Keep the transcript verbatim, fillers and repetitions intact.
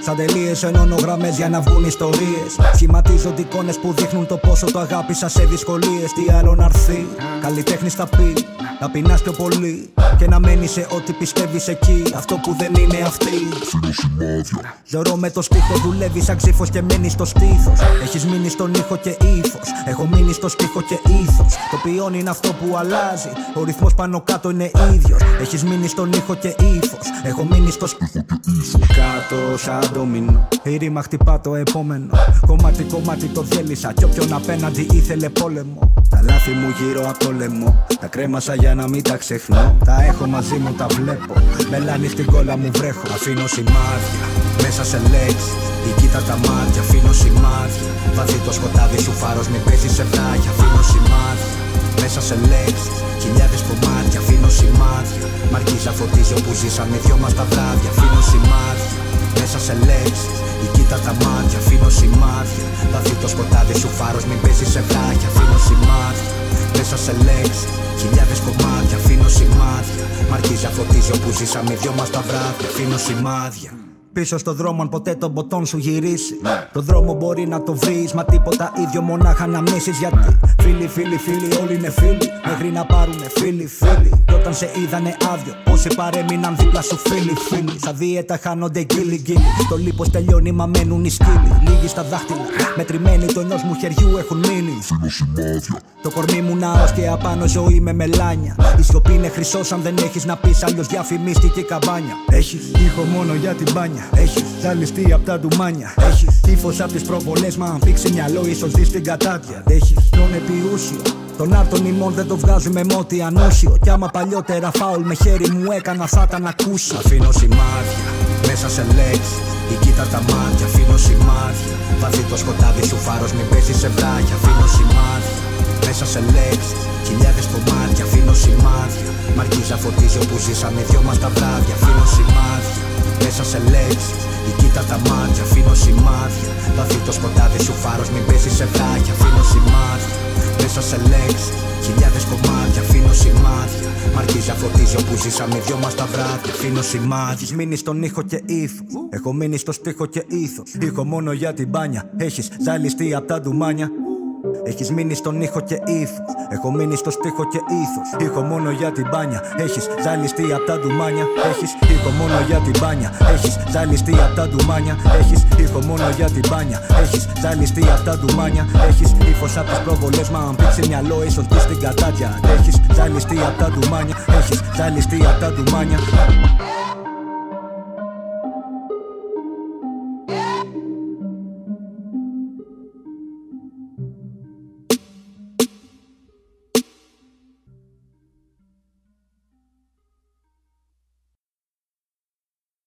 Σαν τελείες ενώνω γραμμές για να βγουν ιστορίες. Σχηματίζονται εικόνες που δείχνουν το πόσο το αγάπησα σε δυσκολίες. Τι άλλο να έρθει, καλλιτέχνης θα πει. Να πεινάς πιο πολύ και να μένεις σε ό,τι πιστεύεις εκεί. Αυτό που δεν είναι αυτή. Ζωρώ με το στίχο, δουλεύεις σαν ξύφος και μένεις στο στήθος. Έχεις μείνει στον ήχο και ήθος. Έχω μείνει στο στίχο και ήθος. Το ποιόν είναι αυτό που αλλάζει. Ο ρυθμός πάνω κάτω είναι ίδιος. Έχεις μείνει στον ήχο και ήθος. Έχω μείνει στο στίχο και ήθος. Κάτω σαν ντομίνο. Η ρήμα χτυπά το επόμενο. Κομμάτι κομμάτι το διέλυσα. Κι όποιον απέναντι ήθελε πόλεμο. Τα λάθη μου γύρω από το λαιμό. Τα κρέμασα για να μην τα ξεχνώ. Τα έχω μαζί μου, τα βλέπω. Μελάνι στην κόλλα μου βρέχω. Αφήνω σημάδια μέσα σε λέξεις. Η κοίτα τα μάτια, αφήνω σημάδια. Βαθύ το σκοτάδι σου φάρος, μην πέσει σε βράχια. Αφήνω σημάδια μέσα σε λέξεις. Χιλιάδες κομμάτια, αφήνω σημάδια. Μαρκίζα φωτίζει όπου ζήσαμε δυο μας τα βράδια. Αφήνω σημάδια μέσα σε λέξεις. Η κοίτα τα μάτια, αφήνω σημάδια. Βαθύ το σκοτάδι σου φάρος, μην πέσει σε βράχια. Αφήνω σημάδια μέσα σε λέξεις. Χιλιάδες κομμάτια, αφήνω σημάδια. Μαρκίζα φωτίζει όπου ζήσαμε δυο μας τα βράδια. Αφήνω σημάδια. Πίσω στο δρόμο, αν ποτέ τον ποτόν σου γυρίσει. Το δρόμο μπορεί να το βρεις, μα τίποτα ίδιο μονάχα να μνήσεις. Γιατί φίλοι, φίλοι, φίλοι, όλοι είναι φίλοι. Μέχρι να πάρουνε φίλοι, φίλοι. Κι όταν σε είδανε άδειο, όσοι παρέμειναν δίπλα σου φίλοι, φίλοι. Σαν δίαιτα χάνονται γκίλι, γκίλι. Το λίπος τελειώνει, μα μένουν οι σκύλοι. Λίγοι στα δάχτυλα, μετρημένοι του ενός μου χεριού έχουν μείνει. Το κορμί μου ναός και απάνω ζωή με μελάνια. Η σιωπή είναι χρυσός αν δεν έχεις να πεις, αλλιώς διαφημίστηκε καμπάνια. Έχεις ήχο μόνο για την μπάνια. Έχεις ζαλιστεί απ' τα ντουμάνια. Έχεις τύφος απ' τις προβολές, μα αν πήξει μυαλό ίσως δεις την κατάτια. Έχεις τον επιούσιο, τον άρτον ημών δεν το βγάζουν με μότι ανούσιο. Κι άμα παλιότερα φάουλ με χέρι μου έκανα θα ήταν ακούσει. Αφήνω σημάδια μέσα σε λέξεις. Η κοίτα τα μάτια, αφήνω σημάδια. Βαθύ το σκοτάδι σου φάρος, μην πέσει σε βράχια. Αφήνω σημάδια μέσα σε λέξεις. Χιλιάδες κομμάτια, αφήνω σημάδια. Μαρκίζα φωτίζει όπου ζήσαμε δυο μας τα βράδια. Αφήνω σημάδια μέσα σε λέξεις. Η κοίτα τα μάτια, αφήνω σημάδια. Βαθύ το σκοτάδι σου φάρος, μην πέσει σε βράχια. Αφήνω σημάδια μέσα σε λέξεις. Χιλιάδες κομμάτια, αφήνω σημάδια. Μαρκίζα φωτίζει όπου ζήσαμε δυο μας τα βράδια. Αφήνω σημάδια. Έχεις μείνει στον ήχο και ήθος. Έχω μείνει στο στίχο και ήθος. Ήχο μόνο για την μπάνια. Έχεις ζαλιστεί απ' τα ντουμάνια. Έχεις μείνει στον ήχο και ήθος. Έχω μείνει στο στίχο και ήθος. Ήχο μόνο για την μπάνια. Έχεις ζαλιστεί απ' τα ντουμάνια. Έχεις ήχο μόνο για την μπάνια. Έχεις ζαλιστεί απ' τα ντουμάνια. Έχεις ήχο μόνο για την μπάνια. Έχεις ζαλιστεί απ' τα ντουμάνια. Έχεις ύφος απ' τις προβολές, μα αν πήξει μυαλό ίσως δεις την κατάτια. Έχεις ζαλιστεί απ' τα ντουμάνια. Έχεις ζαλιστεί απ' τα ντουμάνια.